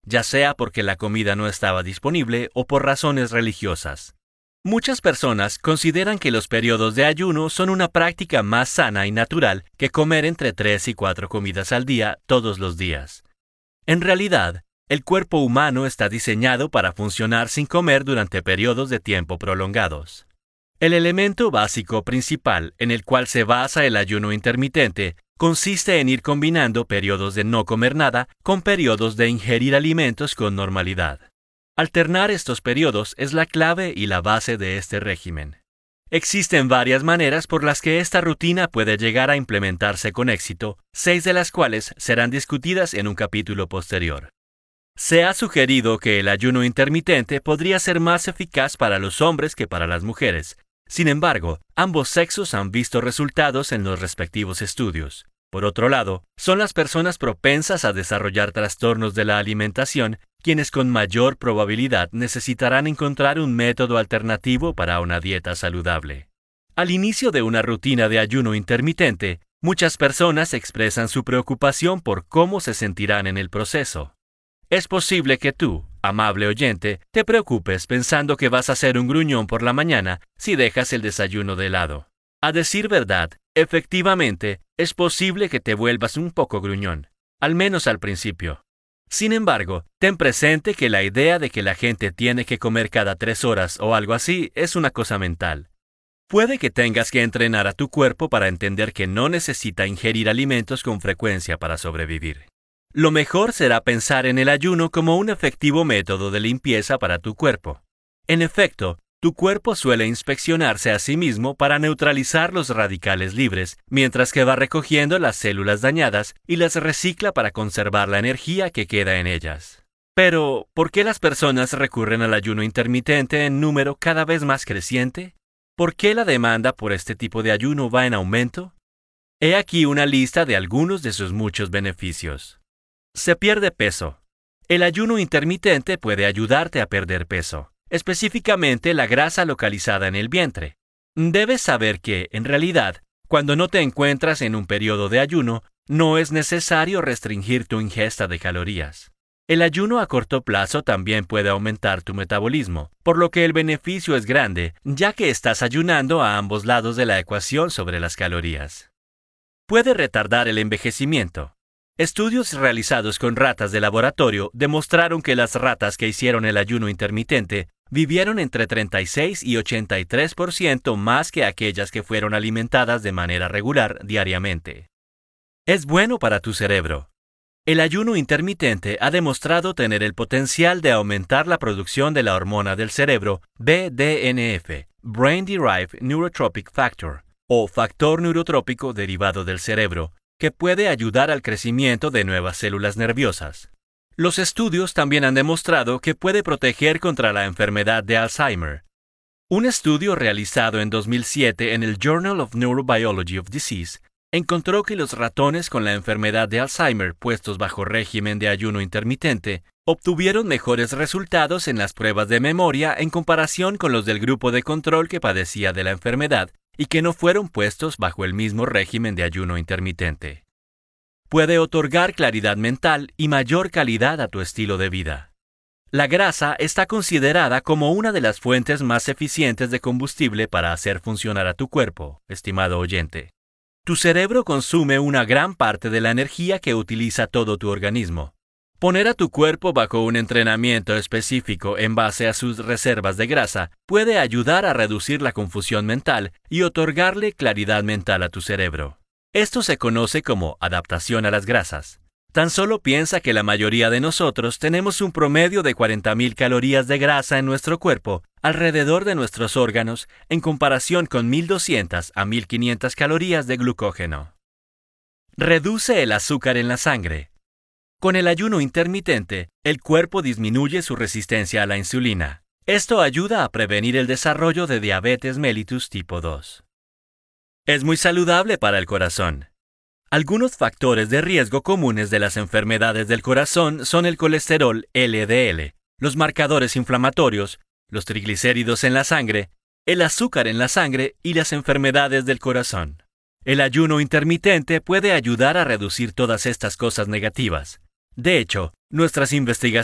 ya sea porque la comida no estaba disponible o por razones religiosas. Muchas personas consideran que los periodos de ayuno son una práctica más sana y natural que comer entre 3 y 4 comidas al día todos los días. En realidad, el cuerpo humano está diseñado para funcionar sin comer durante periodos de tiempo prolongados. El elemento básico principal en el cual se basa el ayuno intermitente consiste en ir combinando periodos de no comer nada con periodos de ingerir alimentos con normalidad. Alternar estos periodos es la clave y la base de este régimen. Existen varias maneras por las que esta rutina puede llegar a implementarse con éxito, 6 de las cuales serán discutidas en un capítulo posterior. Se ha sugerido que el ayuno intermitente podría ser más eficaz para los hombres que para las mujeres. Sin embargo, ambos sexos han visto resultados en los respectivos estudios. Por otro lado, son las personas propensas a desarrollar trastornos de la alimentación quienes con mayor probabilidad necesitarán encontrar un método alternativo para una dieta saludable. Al inicio de una rutina de ayuno intermitente, muchas personas expresan su preocupación por cómo se sentirán en el proceso. Es posible que tú, amable oyente, te preocupes pensando que vas a ser un gruñón por la mañana si dejas el desayuno de lado. A decir verdad, efectivamente, es posible que te vuelvas un poco gruñón, al menos al principio. Sin embargo, ten presente que la idea de que la gente tiene que comer cada 3 horas o algo así es una cosa mental. Puede que tengas que entrenar a tu cuerpo para entender que no necesita ingerir alimentos con frecuencia para sobrevivir. Lo mejor será pensar en el ayuno como un efectivo método de limpieza para tu cuerpo. En efecto, tu cuerpo suele inspeccionarse a sí mismo para neutralizar los radicales libres, mientras que va recogiendo las células dañadas y las recicla para conservar la energía que queda en ellas. Pero, ¿por qué las personas recurren al ayuno intermitente en número cada vez más creciente? ¿Por qué la demanda por este tipo de ayuno va en aumento? He aquí una lista de algunos de sus muchos beneficios. Se pierde peso. El ayuno intermitente puede ayudarte a perder peso, específicamente la grasa localizada en el vientre. Debes saber que, en realidad, cuando no te encuentras en un periodo de ayuno, no es necesario restringir tu ingesta de calorías. El ayuno a corto plazo también puede aumentar tu metabolismo, por lo que el beneficio es grande, ya que estás ayunando a ambos lados de la ecuación sobre las calorías. Puede retardar el envejecimiento. Estudios realizados con ratas de laboratorio demostraron que las ratas que hicieron el ayuno intermitente vivieron entre 36 y 83% más que aquellas que fueron alimentadas de manera regular diariamente. Es bueno para tu cerebro. El ayuno intermitente ha demostrado tener el potencial de aumentar la producción de la hormona del cerebro BDNF, Brain Derived Neurotropic Factor, o factor neurotrópico derivado del cerebro, que puede ayudar al crecimiento de nuevas células nerviosas. Los estudios también han demostrado que puede proteger contra la enfermedad de Alzheimer. Un estudio realizado en 2007 en el Journal of Neurobiology of Disease encontró que los ratones con la enfermedad de Alzheimer puestos bajo régimen de ayuno intermitente obtuvieron mejores resultados en las pruebas de memoria en comparación con los del grupo de control que padecía de la enfermedad y que no fueron puestos bajo el mismo régimen de ayuno intermitente. Puede otorgar claridad mental y mayor calidad a tu estilo de vida. La grasa está considerada como una de las fuentes más eficientes de combustible para hacer funcionar a tu cuerpo, estimado oyente. Tu cerebro consume una gran parte de la energía que utiliza todo tu organismo. Poner a tu cuerpo bajo un entrenamiento específico en base a sus reservas de grasa puede ayudar a reducir la confusión mental y otorgarle claridad mental a tu cerebro. Esto se conoce como adaptación a las grasas. Tan solo piensa que la mayoría de nosotros tenemos un promedio de 40.000 calorías de grasa en nuestro cuerpo alrededor de nuestros órganos en comparación con 1.200 a 1.500 calorías de glucógeno. Reduce el azúcar en la sangre. Con el ayuno intermitente, el cuerpo disminuye su resistencia a la insulina. Esto ayuda a prevenir el desarrollo de diabetes mellitus tipo 2. Es muy saludable para el corazón. Algunos factores de riesgo comunes de las enfermedades del corazón son el colesterol LDL, los marcadores inflamatorios, los triglicéridos en la sangre, el azúcar en la sangre y las enfermedades del corazón. El ayuno intermitente puede ayudar a reducir todas estas cosas negativas. De hecho, nuestras investigaciones